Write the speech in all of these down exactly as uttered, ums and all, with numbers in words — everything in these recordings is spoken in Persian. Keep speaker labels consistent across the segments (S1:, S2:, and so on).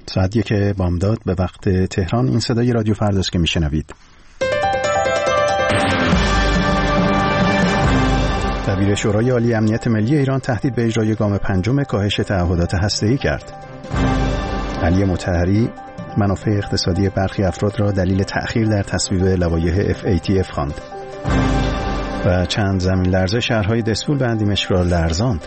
S1: ساعت یک بامداد به وقت تهران. این صدای رادیو فرداست که میشنوید. دبیر شورای عالی امنیت ملی ایران تهدید به اجرای گام پنجم کاهش تعهدات هسته‌ای کرد. علی مطهری منافع اقتصادی برخی افراد را دلیل تأخیر در تصویب لوایح اف ای تی اف خواند. و چند زمین لرزه شهرهای دسفول به اندیمشک را لرزاند.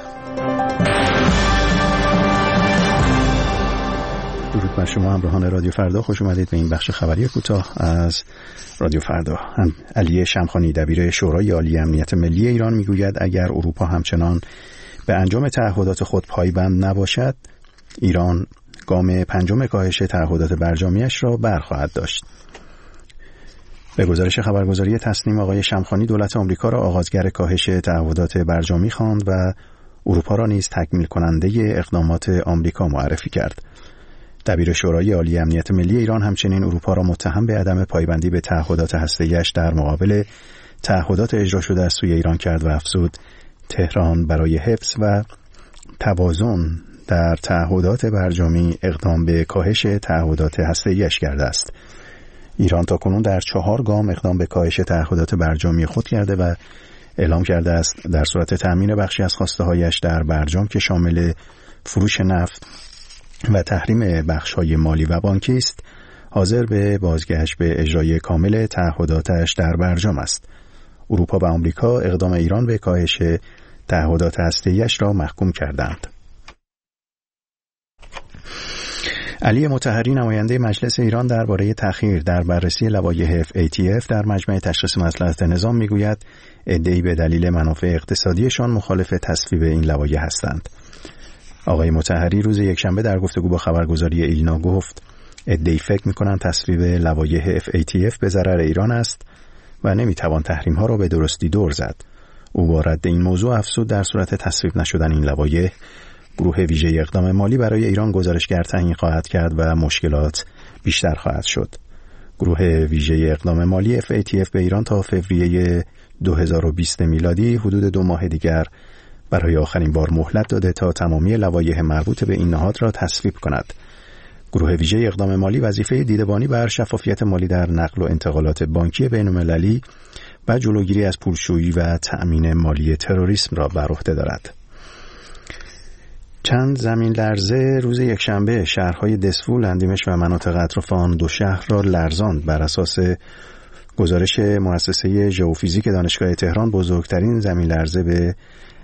S1: درود بر شما همراهان رادیو فردا، خوش اومدید به این بخش خبری کوتاه از رادیو فردا. هم علی شمخانی دبیر شورای عالی امنیت ملی ایران میگوید اگر اروپا همچنان به انجام تعهدات خود پایبند نباشد، ایران گام پنجم کاهش تعهدات برجامیش را برخواهد داشت. به گزارش خبرگزاری تسنیم، آقای شمخانی دولت آمریکا را آغازگر کاهش تعهدات برجامی خواند و اروپا را نیز تکمیل کننده اقدامات آمریکا معرفی کرد. دبیر شورای عالی امنیت ملی ایران همچنین اروپا را متهم به عدم پایبندی به تعهدات هسته‌ایش در مقابل تعهدات اجرا شده از سوی ایران کرد و افزود تهران برای حفظ و توازن در تعهدات برجامی اقدام به کاهش تعهدات هسته‌ایش کرده است. ایران تاکنون در چهار گام اقدام به کاهش تعهدات برجامی خود کرده و اعلام کرده است در صورت تأمین بخشی از خواسته‌هایش در برجام که شامل فروش نفت و تحریم بخش‌های مالی و بانکی است، حاضر به بازگشت به اجرای کامل تعهداتش در برجام است. اروپا و آمریکا اقدام ایران به کاهش تعهدات هسته‌ایش را محکوم کردند. علی مطهری نماینده مجلس ایران درباره تأخیر در بررسی لوایح اف ای تی اف در مجمع تشخیص مصلحت نظام میگوید عده‌ای به دلیل منافع اقتصادیشان مخالف تصویب این لوایح هستند. آقای مطهری روز یکشنبه در گفتگو با خبرگزاری ایلنا گفت عده‌ای فکر می‌کنند تصویب لوایح اف ای تی اف به ضرر ایران است و نمی‌توان تحریم‌ها را به درستی دور زد. او با رد این موضوع افزود در صورت تصویب نشدن این لوایح، گروه ویژه اقدام مالی برای ایران گزارشگر تعیین خواهد کرد و مشکلات بیشتر خواهد شد. گروه ویژه اقدام مالی اف ای تی اف به ایران تا فوریه دو هزار و بیست میلادی حدود دو ماه دیگر برای آخرین بار مهلت داده تا تمامی لوایح مربوط به این نهاد را تصویب کند. گروه ویژه اقدام مالی وظیفه دیدبانی بر شفافیت مالی در نقل و انتقالات بانکی بین‌المللی و جلوگیری از پولشویی و تأمین مالی تروریسم را بر عهده دارد. چند زمین لرزه روز یکشنبه شهرهای دسفول، اندیمشک و مناطق اطراف آن دو شهر را لرزاند. بر اساس گزارش مؤسسه ژئوفیزیک دانشگاه تهران، بزرگترین زمین لرزه به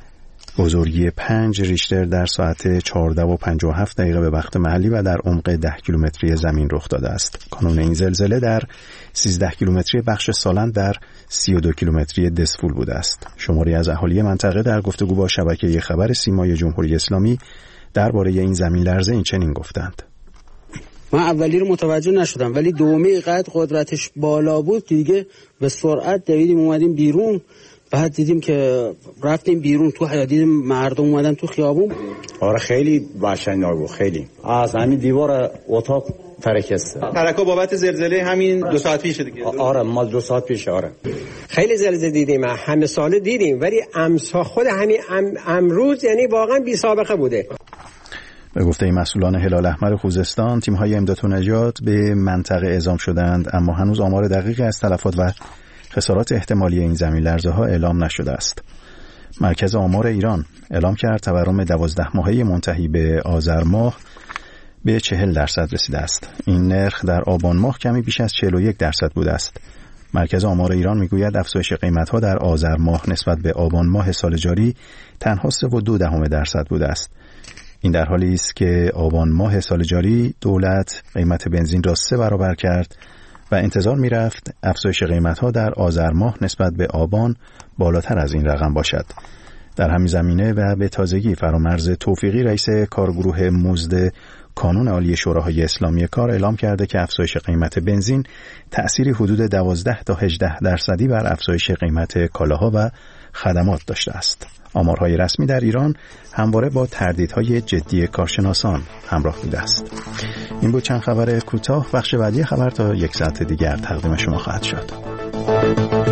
S1: بزرگی پنج ریشتر در ساعت چهارده و پنجاه و هفت دقیقه به وقت محلی و در عمق ده کیلومتری زمین رخ داده است. کانون این زلزله در سیزده کیلومتری بخش سالند در سی و دو کیلومتری دسفول بوده است. شماری از اهالی منطقه در گفتگو با شبکه خبر سیمای جمهوری اسلامی درباره این زمین لرزه این چنین گفتند:
S2: من اولی رو متوجه نشدم، ولی دومی قد قدرتش بالا بود دیگه به سرعت دویدیم اومدیم بیرون. بعد دیدیم که رفتیم بیرون تو حیاط، دیدیم مردم اومدن تو خیابون.
S3: آره خیلی وحشتناک بود، خیلی از همین دیوار اتاق ترکست.
S4: ترکا بابت زلزله همین دو ساعت پیشه دیگه.
S3: آره مال دو ساعت پیشه. آره
S5: خیلی زلزله دیدیم، همه ساله دیدیم، ولی امسا خود همین ام امروز یعنی واقعا بی سابقه بوده.
S1: به گفته مسئولان هلال احمر خوزستان، تیم‌های امداد و نجات به منطقه اعزام شدند، اما هنوز آمار دقیقی از تلفات و خسارات احتمالی این زمین لرزه ها اعلام نشده است. مرکز آمار ایران اعلام کرد تورم دوازده ماهه منتهی به آذر ماه به چهل درصد رسیده است. این نرخ در آبان ماه کمی بیش از چهل و یک درصد بوده است. مرکز آمار ایران میگوید افزایش قیمت ها در آذر ماه نسبت به آبان ماه سال جاری تنها سه و دو دهم درصد بوده است. این در حالی است که آبان ماه سال جاری دولت قیمت بنزین را سه برابر کرد و انتظار می رفت افزایش قیمت ها در آذر ماه نسبت به آبان بالاتر از این رقم باشد. در همین زمینه و به تازگی فرامرز توفیقی رئیس کارگروه مزد کانون عالی شوراهای اسلامی کار اعلام کرده که افزایش قیمت بنزین تأثیری حدود دوازده تا هجده درصدی بر افزایش قیمت کالاها و خدمات داشته است. آمارهای رسمی در ایران همواره با تردیدهای جدی کارشناسان همراه بوده است. این بود چند خبر کوتاه. بخش بعدی خبر تا یک ساعت دیگر تقدیم شما خواهد شد.